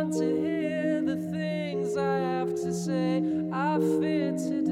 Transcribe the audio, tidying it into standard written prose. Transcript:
want to hear the things I have to say. I fear to